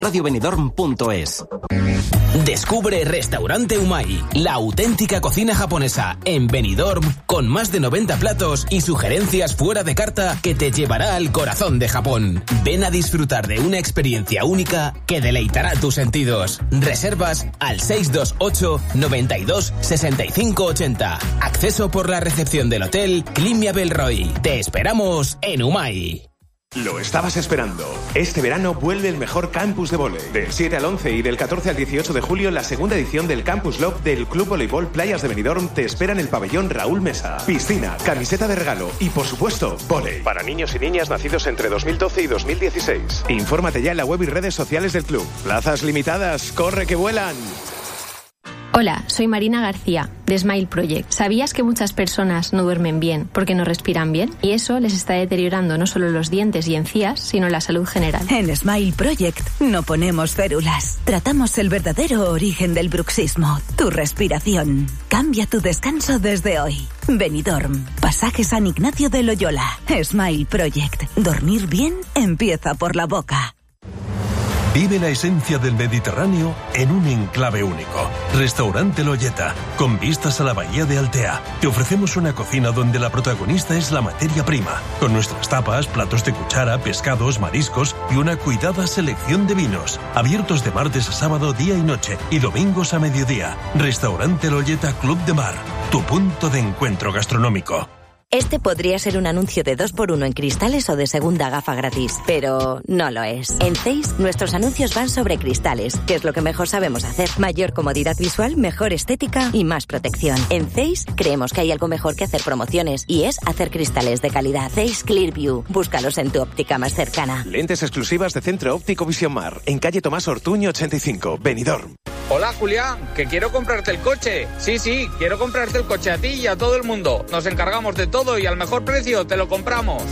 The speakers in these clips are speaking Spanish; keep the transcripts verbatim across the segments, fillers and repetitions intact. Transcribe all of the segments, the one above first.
radio benidorm punto es. Descubre Restaurante Umai, la auténtica cocina japonesa en Benidorm, con más de noventa platos y sugerencias fuera de carta que te llevará al corazón de Japón. Ven a disfrutar de una experiencia única que deleitará tus sentidos. Reservas al seis dos ocho, noventa y dos, sesenta y cinco ochenta. Acceso por la recepción del hotel Climia Belroy. Te esperamos en Umai. Lo estabas esperando. Este verano vuelve el mejor campus de vóley. Del siete al once y del catorce al dieciocho de julio, la segunda edición del Campus Love del Club Voleibol Playas de Benidorm te espera en el pabellón Raúl Mesa. Piscina, camiseta de regalo y, por supuesto, vóley. Para niños y niñas nacidos entre dos mil doce y dos mil dieciséis. Infórmate ya en la web y redes sociales del club. Plazas limitadas. ¡Corre que vuelan! Hola, soy Marina García, de Smile Project. ¿Sabías que muchas personas no duermen bien porque no respiran bien? Y eso les está deteriorando no solo los dientes y encías, sino la salud general. En Smile Project no ponemos férulas. Tratamos el verdadero origen del bruxismo, tu respiración. Cambia tu descanso desde hoy. Benidorm, Pasaje San Ignacio de Loyola. Smile Project. Dormir bien empieza por la boca. Vive la esencia del Mediterráneo en un enclave único. Restaurante Loyeta, con vistas a la bahía de Altea. Te ofrecemos una cocina donde la protagonista es la materia prima, con nuestras tapas, platos de cuchara, pescados, mariscos y una cuidada selección de vinos. Abiertos de martes a sábado día y noche y domingos a mediodía. Restaurante Loyeta Club de Mar, tu punto de encuentro gastronómico. Este podría ser un anuncio de dos por uno en cristales o de segunda gafa gratis, pero no lo es. En Zeiss, nuestros anuncios van sobre cristales, que es lo que mejor sabemos hacer. Mayor comodidad visual, mejor estética y más protección. En Zeiss, creemos que hay algo mejor que hacer promociones, y es hacer cristales de calidad. Zeiss Clearview. Búscalos en tu óptica más cercana. Lentes exclusivas de Centro Óptico Visión Mar, en calle Tomás Ortuño ochenta y cinco, Benidorm. Hola Julián, que quiero comprarte el coche. Sí, sí, quiero comprarte el coche a ti y a todo el mundo. Nos encargamos de todo y al mejor precio te lo compramos.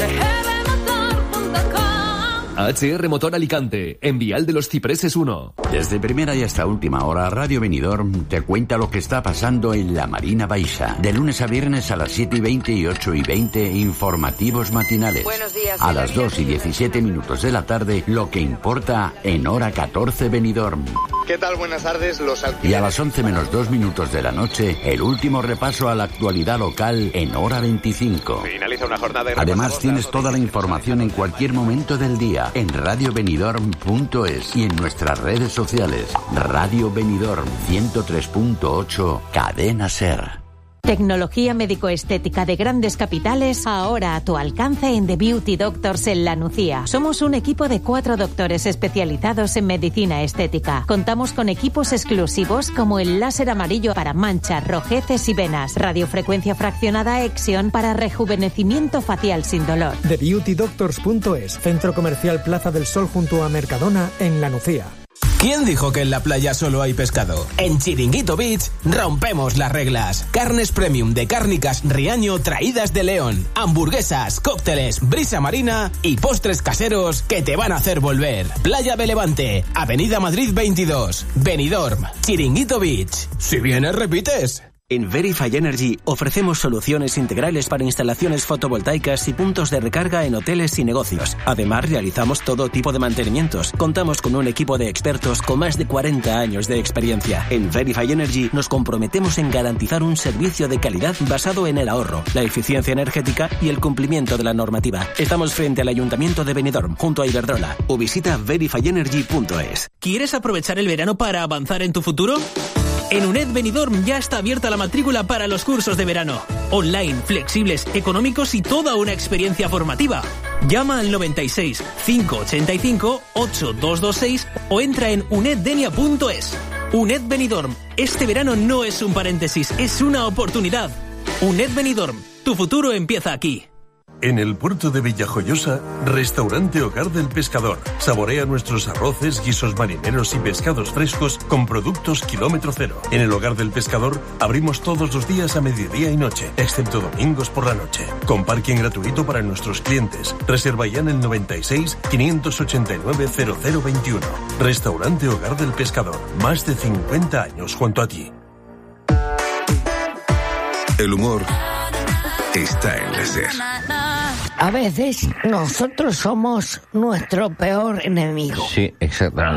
H R Motor Alicante, en Vial de los Cipreses uno. Desde primera y hasta última hora, Radio Benidorm te cuenta lo que está pasando en la Marina Baixa. De lunes a viernes a las siete y veinte y ocho y veinte, informativos matinales. Buenos días. A las dos y diecisiete minutos de la tarde, lo que importa en hora catorce Benidorm. ¿Qué tal? Buenas tardes, los alquileres. Y a las once menos dos minutos de la noche, el último repaso a la actualidad local en hora veinticinco. Finaliza una jornada de Además, tienes toda la información en cualquier momento del día en radio benidorm punto es y en nuestras redes sociales. Radio Benidorm ciento tres punto ocho, Cadena Ser. Tecnología médico-estética de grandes capitales, ahora a tu alcance en The Beauty Doctors en La Nucía. Somos un equipo de cuatro doctores especializados en medicina estética. Contamos con equipos exclusivos como el láser amarillo para manchas, rojeces y venas, radiofrecuencia fraccionada Exion para rejuvenecimiento facial sin dolor. The Beauty Doctors punto es, Centro Comercial Plaza del Sol junto a Mercadona en La Nucía. ¿Quién dijo que en la playa solo hay pescado? En Chiringuito Beach rompemos las reglas. Carnes premium de Cárnicas Riaño traídas de León. Hamburguesas, cócteles, brisa marina y postres caseros que te van a hacer volver. Playa de Levante, Avenida Madrid veintidós, Benidorm, Chiringuito Beach. Si vienes, repites. En Verify Energy ofrecemos soluciones integrales para instalaciones fotovoltaicas y puntos de recarga en hoteles y negocios. Además, realizamos todo tipo de mantenimientos. Contamos con un equipo de expertos con más de cuarenta años de experiencia. En Verify Energy nos comprometemos en garantizar un servicio de calidad basado en el ahorro, la eficiencia energética y el cumplimiento de la normativa. Estamos frente al Ayuntamiento de Benidorm, junto a Iberdrola, o visita verify energy punto es. ¿Quieres aprovechar el verano para avanzar en tu futuro? En UNED Benidorm ya está abierta la matrícula para los cursos de verano. Online, flexibles, económicos y toda una experiencia formativa. Llama al noventa y seis, cinco ochenta y cinco, ocho dos dos seis o entra en uneddenia punto es. UNED Benidorm. Este verano no es un paréntesis, es una oportunidad. UNED Benidorm. Tu futuro empieza aquí. En el puerto de Villajoyosa, Restaurante Hogar del Pescador. Saborea nuestros arroces, guisos marineros y pescados frescos con productos kilómetro cero. En el Hogar del Pescador abrimos todos los días a mediodía y noche, excepto domingos por la noche. Con parking gratuito para nuestros clientes. Reserva ya en el noventa y seis, quinientos ochenta y nueve, cero cero veintiuno. Restaurante Hogar del Pescador. Más de cincuenta años junto a ti. El humor está en la SER. A veces nosotros somos nuestro peor enemigo. Sí, exactamente.